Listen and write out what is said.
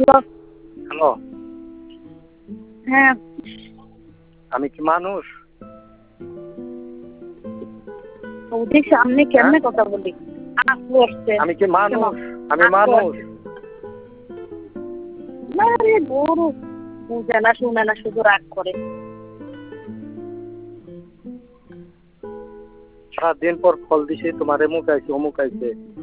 Hello, হ্যাঁ আমি কি মানুষ? ওদের সামনে কেমনে কথা বলি? আসবো আসছে আমি কি মানুষ? আমি মানুষ। না রে গরু বুঝে না শুনে না শুধু রাগ করে। সারাদিন পর ফল দিছি, তোমার এমুক আইছে অমুক আইছে,